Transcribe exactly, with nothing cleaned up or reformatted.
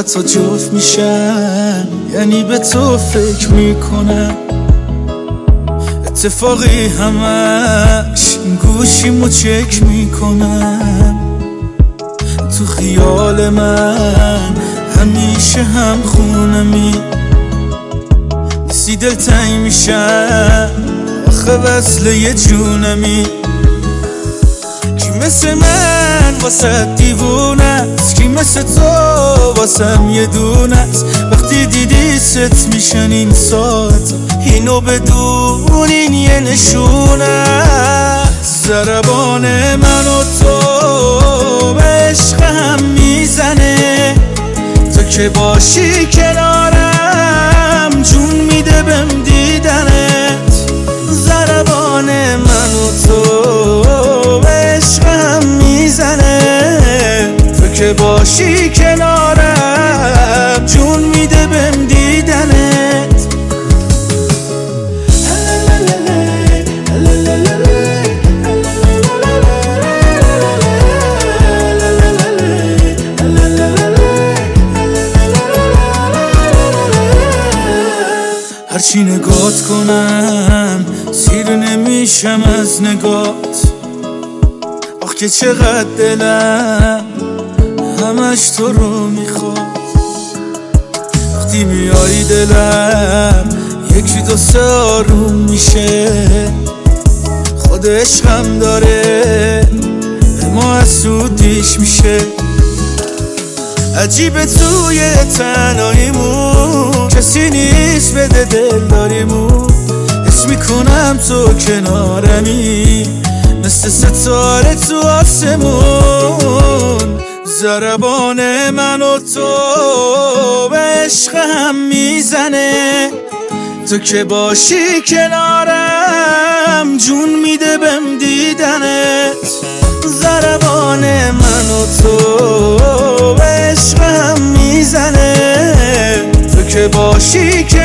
حتی جفت میشن، یعنی به تو فکر میکنم. اتفاقی همش این گوشیمو چک میکنم. تو خیال من همیشه هم خونمی، نیستی دلتنگ میشم آخه وصل یه جونمی. کی مثل من واسه دیوونه است، کی مثل تو واسم یه دونه است. وقتی دیدی ست میشن این ساعت، اینو بدون این یه نشونه است. ضربان من و تو به عشق هم میزنه، تو که باشی کنارم جون میده بهم دیدنت. ضربان من و تو به عشق هم میزنه، تو که باشی کنارم جون میده بهم دیدنت. هرچی نگات کنم سیر نمیشم از نگات. آخ که چقدر دلم همش تو رو میخواد. وقتی میای دلم یکی دو سه آروم میشه. خود عشقم داره ما حسودیش میشه. عجیبه توی تنهاییمون کسی نیست بده دل داریمون. حس میکنم تو کنارمی مثل ستاره تو آسمون. ضربان من و تو به عشق هم میزنه، تو که باشی کنارم جون میده بهم دیدنت. ضربان من و تو به عشق هم میزنه، تو که باشی که